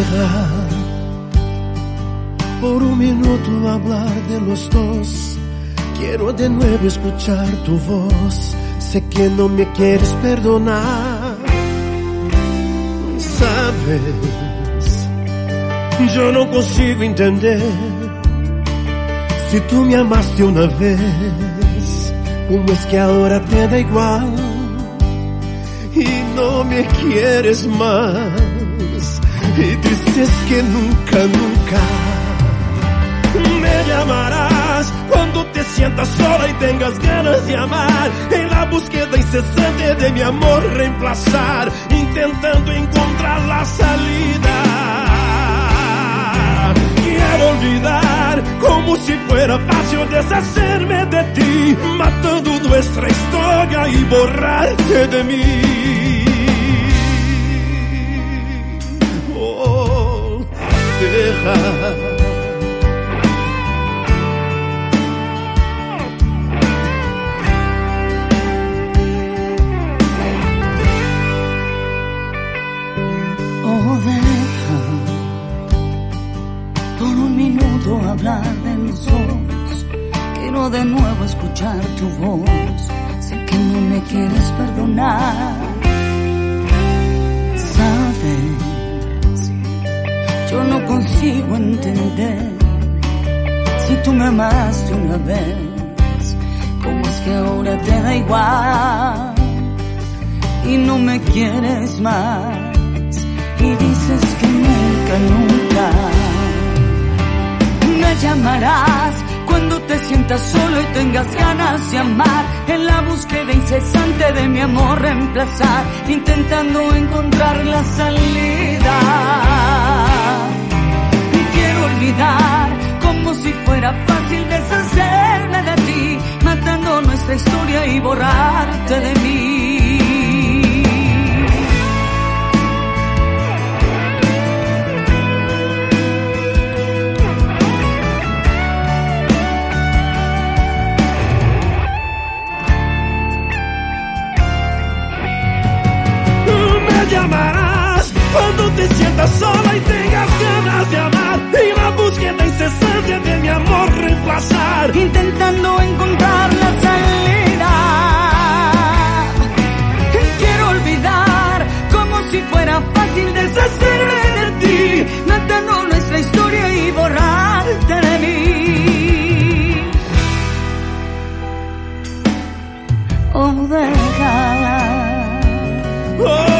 Deja por un minuto hablar de los dos. Quiero de nuevo escuchar tu voz. Sé que no me quieres perdonar. Sabes, yo no consigo entender. Si tú me amaste una vez, ¿cómo es que ahora te da igual? Y no me quieres más. Y dices que nunca, nunca me llamarás cuando te sientas sola y tengas ganas de amar. En la búsqueda incesante de mi amor reemplazar, intentando encontrar la salida. Quiero olvidar como si fuera fácil deshacerme de ti, matando nuestra historia y borrarte de mí. Oh, deja. Por un minuto hablar de los dos. Quiero de nuevo escuchar tu voz. Sé que no me quieres perdonar. Sabes, yo no consigo entender. Si tú me amaste una vez, ¿cómo es que ahora te da igual? Y no me quieres más. Y dices que nunca, nunca me llamarás cuando te sientas solo y tengas ganas de amar. En la búsqueda incesante de mi amor reemplazar, intentando encontrar la salida. Y quiero olvidar como si fuera fácil deshacerme de ti, matando nuestra historia y borrarte de mí. Llamarás cuando te sientas sola y tengas ganas de amar. Y la búsqueda incesante de mi amor reemplazar, intentando encontrar la salida. Quiero olvidar como si fuera fácil deshacerme de ti, matando nuestra historia y borrarte de mí. Oh, deja. Oh.